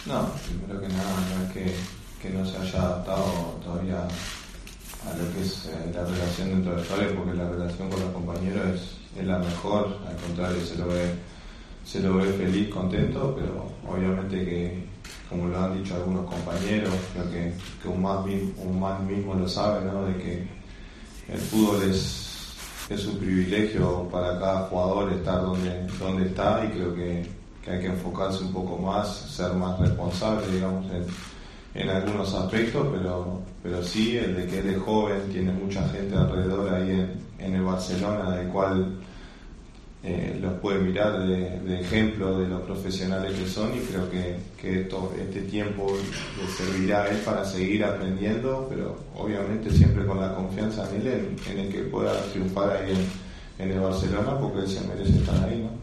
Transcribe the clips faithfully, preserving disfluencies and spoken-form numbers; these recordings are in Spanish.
No, primero que nada, no es que, que no se haya adaptado todavía a lo que es eh, la relación dentro del vestuario, porque la relación con los compañeros es, es la mejor, al contrario, se lo ve se lo ve feliz, contento, pero obviamente que, como lo han dicho algunos compañeros, creo que, que un, más, un más mismo lo sabe, ¿no? De que el fútbol es, es un privilegio para cada jugador estar donde, donde está, y creo que, que hay que enfocarse un poco más, ser más responsable, digamos, en, en algunos aspectos, pero, pero sí, el de que él es joven, tiene mucha gente alrededor ahí en, en el Barcelona, del cual Eh, los puede mirar de, de ejemplo de los profesionales que son, y creo que, que esto, este tiempo le servirá a él para seguir aprendiendo, pero obviamente siempre con la confianza en él, en, en el que pueda triunfar ahí en, en el Barcelona, porque él se merece estar ahí, ¿no?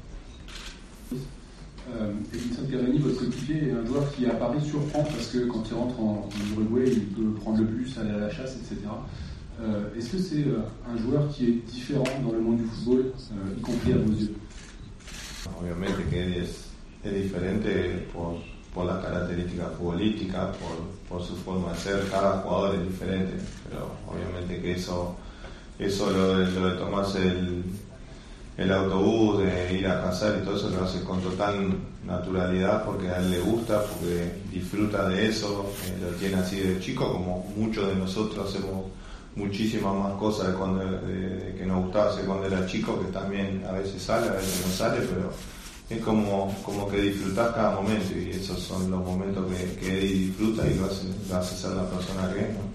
Euh, Edinson Cavani, votre coéquipier, est un joueur qui à Paris surprend parce que quand il rentre en, en Uruguay, il peut prendre le bus, aller à la chasse, et cetera. Euh, est-ce que c'est euh, un joueur qui est différent dans le monde du football, euh, y compris à vos yeux? Obviamente que él es, es diferente por, por las características futbolísticas, por, por su forma de ser. Cada jugador es diferente, pero obviamente que eso, eso lo de, lo de tomarse el, el autobús, de ir a cazar y todo eso, lo hace con total naturalidad, porque a él le gusta, porque disfruta de eso, eh, lo tiene así de chico, como muchos de nosotros hacemos muchísimas más cosas de cuando, de, de que nos gustaba hacer cuando era chico, que también a veces sale, a veces no sale, pero es como, como que disfrutás cada momento, y esos son los momentos que, que él disfruta y lo hace, lo hace ser la persona que es, ¿no?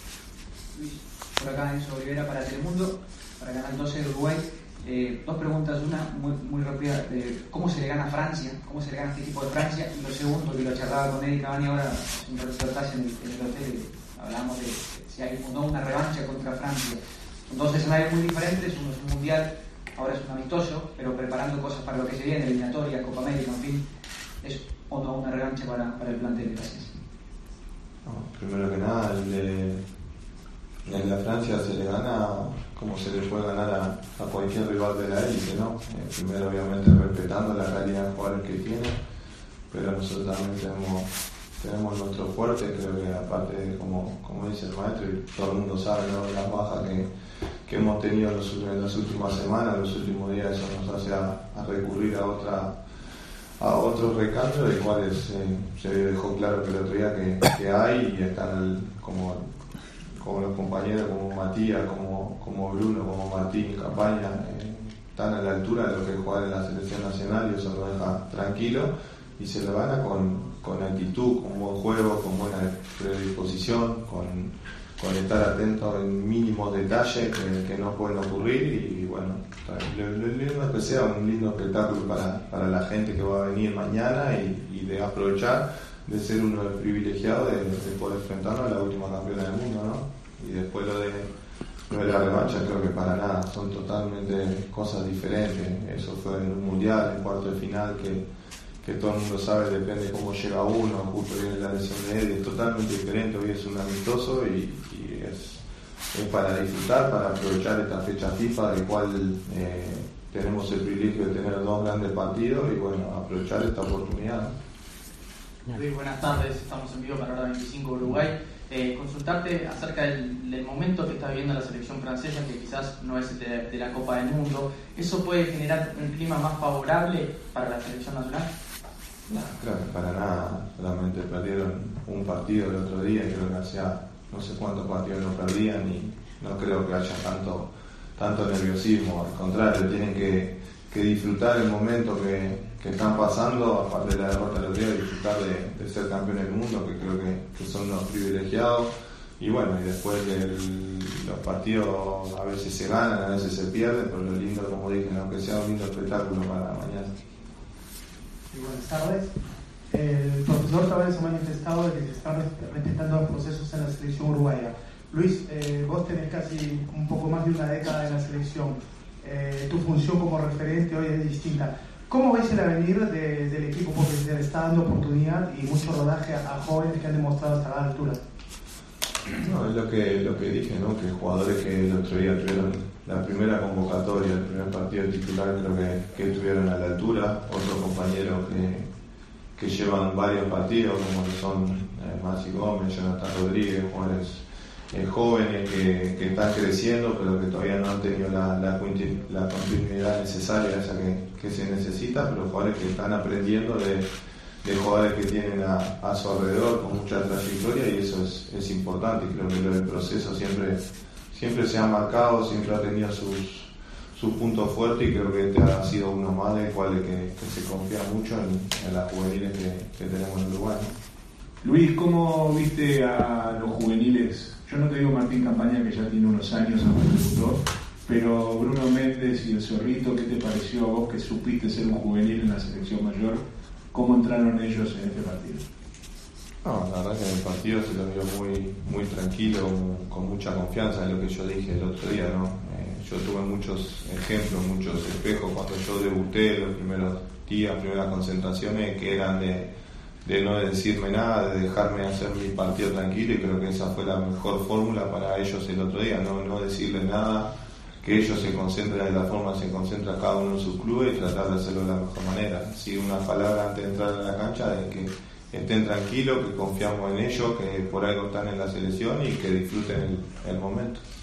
Luis, por acá Enzo Olivera para Telemundo, para Canal doce de Uruguay. Eh, dos preguntas, una muy, muy rápida, eh, ¿cómo se le gana a Francia? ¿Cómo se le gana a este equipo de Francia? Y lo segundo, que lo charlaba con Eddie Cavani ahora en un reportaje en el, en el hotel, hablamos de si hay o no una revancha contra Francia. Son dos escenarios muy diferentes, uno es un mundial, ahora es un amistoso, pero preparando cosas para lo que se viene, eliminatoria, Copa América, en fin, es o no una revancha para, para el plantel. Gracias. No, primero que nada, el de, el de Francia se le gana como se le puede ganar a, a cualquier rival de la élite, ¿no? Eh, primero, obviamente, respetando la calidad de jugadores que tiene, pero nosotros también tenemos tenemos nuestro fuerte. Creo que aparte, como, como dice el maestro, y todo el mundo sabe, ¿no?, las bajas que, que hemos tenido en, los, en las últimas semanas, en los últimos días, eso nos hace a, a recurrir a otra a otros recambios, de cuales eh, se dejó claro que el otro día que, que hay, y están el, como, como los compañeros como Matías, como, como Bruno, como Martín, Campaña, eh, están a la altura de lo que jugar en la selección nacional, y eso lo deja tranquilo, y se lo gana con, con actitud, con buen juego, con buena predisposición, con, con estar atento en mínimos detalles que, que no pueden ocurrir, y, y bueno, lo, lo lindo es que sea un lindo espectáculo para, para la gente que va a venir mañana, y, y de aprovechar de ser uno de los privilegiados de, de poder enfrentarnos a la última campeona del mundo, ¿no? Y después lo de, lo de la revancha, creo que para nada, son totalmente cosas diferentes. Eso fue en un mundial, en cuarto de final, que que todo el mundo sabe, depende de cómo llega uno, justo viene la lesión de él, es totalmente diferente. Hoy es un amistoso, y, y es, es para disfrutar, para aprovechar esta fecha FIFA, del cual eh, tenemos el privilegio de tener dos grandes partidos, y bueno, aprovechar esta oportunidad, ¿no? Luis, buenas tardes, estamos en vivo para Hora veinticinco Uruguay. Eh, consultarte acerca del, del momento que está viviendo la selección francesa, que quizás no es de, de la Copa del Mundo. ¿Eso puede generar un clima más favorable para la selección nacional? No, creo que para nada, solamente perdieron un partido el otro día, y creo que hacía no sé cuántos partidos no perdían, y no creo que haya tanto tanto nerviosismo. Al contrario, tienen que, que disfrutar el momento que, que están pasando, aparte de la derrota del otro día, disfrutar de, de ser campeones del mundo, que creo que, que son los privilegiados. Y bueno, y después del, los partidos a veces se ganan, a veces se pierden, pero lo lindo, como dije, ¿no?, que sea un lindo espectáculo para mañana. Y buenas tardes. El profesor Tavares ha manifestado de que se están respetando los procesos en la selección uruguaya. Luis, eh, vos tenés casi un poco más de una década en la selección. Eh, tu función como referente hoy es distinta. ¿Cómo veis el avenir de, del equipo? Porque se le está dando oportunidad y mucho rodaje a, a jóvenes que han demostrado estar a la altura. No, es lo que, lo que dije, ¿no?, que jugadores que el otro día tuvieron la primera convocatoria, el primer partido titular, creo que, que estuvieron a la altura. Otros compañeros que, que llevan varios partidos, como que son eh, Maxi Gómez, Jonathan Rodríguez, jugadores eh, jóvenes que, que están creciendo, pero que todavía no han tenido la, la, la continuidad necesaria, esa que, que se necesita, pero jugadores que están aprendiendo de, de jugadores que tienen a, a su alrededor con mucha trayectoria, y eso es, es importante. Creo que el proceso siempre, siempre se ha marcado, siempre ha tenido sus su punto fuerte, y creo que este ha sido uno más del cual que, que se confía mucho en, en las juveniles que, que tenemos en Uruguay. Luis, ¿cómo viste a los juveniles? Yo no te digo Martín Campaña, que ya tiene unos años, aunque debutó, pero Bruno Méndez y el Zorrito, ¿qué te pareció a vos que supiste ser un juvenil en la selección mayor? ¿Cómo entraron ellos en este partido? No, la verdad que en el partido se lo vio muy, muy tranquilo, con mucha confianza en lo que yo dije el otro día, ¿no? Eh, yo tuve muchos ejemplos, muchos espejos cuando yo debuté, los primeros días, primeras concentraciones, que eran de, de no decirme nada, de dejarme hacer mi partido tranquilo, y creo que esa fue la mejor fórmula para ellos el otro día, no, no decirles nada, que ellos se concentren de la forma que se concentra cada uno en su club, y tratar de hacerlo de la mejor manera. Sí, una palabra antes de entrar a la cancha de que estén tranquilos, que confiamos en ellos, que por algo están en la selección y que disfruten el, el momento.